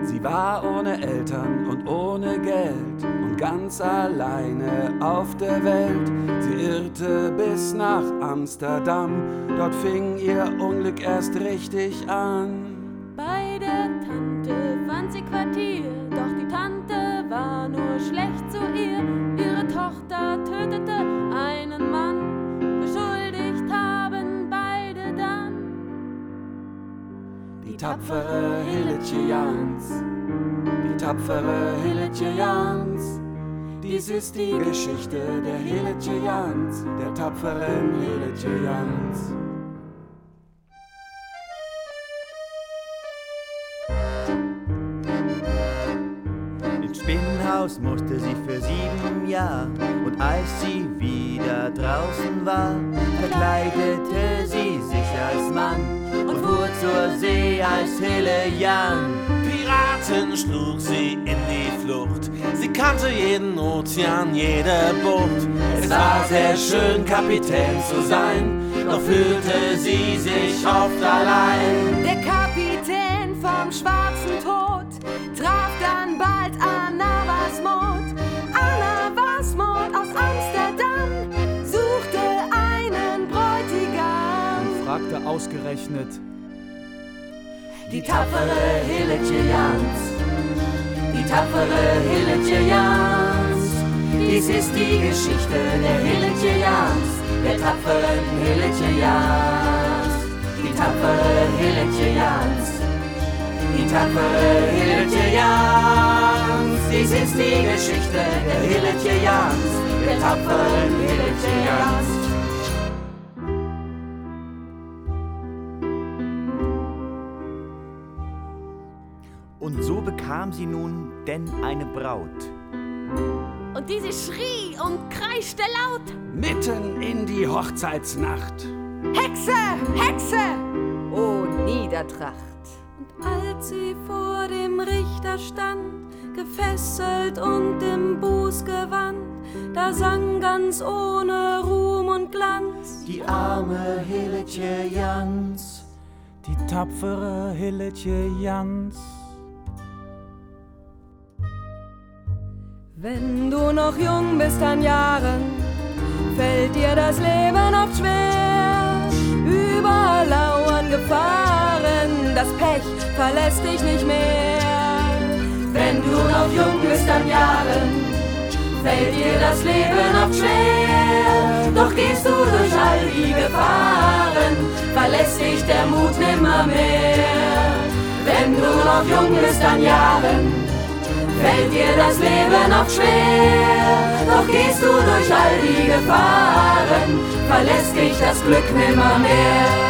Sie war ohne Eltern und ohne Geld und ganz alleine auf der Welt. Sie irrte bis nach Amsterdam, dort fing ihr Unglück erst richtig an. Bei der Tante fand sie Quartier, doch die Tante war nur schlecht zu ihr. Ihre Tochter tötete einen Mann, beschuldigt haben beide dann die tapfere Hilletje Jans, die tapfere Hilletje Jans. Dies ist die Geschichte der Hilletje Jans, der tapferen Hilletje Jans. Ins Spinnenhaus musste sie für 7 Jahre, und als sie wieder draußen war, verkleidete sie sich als Mann und fuhr zur See als Hille Jan. Piraten schlug sie in die Flucht, sie kannte jeden Ozean, jede Bucht. Es war sehr schön, Kapitän zu sein, doch fühlte sie sich oft allein. Der Kapitän vom schwarzen Tod traf dann bald Anna Wasmod. Anna Wasmod aus Amsterdam suchte einen Bräutigam. Und fragte ausgerechnet Die tapfere Hilletje Jans, die tapfere Hilletje Jans. Dies ist die Geschichte der Hilletje Jans, der tapferen Hilletje Jans. Die tapfere Hilletje Jans, die tapfere Hilletje Jans. Dies ist die Geschichte der Hilletje Jans, der tapferen Hilletje Jans. Und so bekam sie nun denn eine Braut. und diese schrie und kreischte laut: mitten in die Hochzeitsnacht. Hexe, Hexe, oh Niedertracht. Und als sie vor dem Richter stand, gefesselt und im Bußgewand, da sang ganz ohne Ruhm und Glanz Die arme Hilletje Jans, Die tapfere Hilletje Jans. Wenn du noch jung bist an Jahren, fällt dir das Leben oft schwer. Überall lauern Gefahren, das Pech verlässt dich nicht mehr. Wenn du noch jung bist an Jahren, fällt dir das Leben oft schwer. Doch gehst du durch all die Gefahren, verlässt dich der Mut nimmermehr. Wenn du noch jung bist an Jahren, fällt dir das Leben oft schwer. Doch gehst du durch all die Gefahren, verlässt dich das Glück nimmermehr.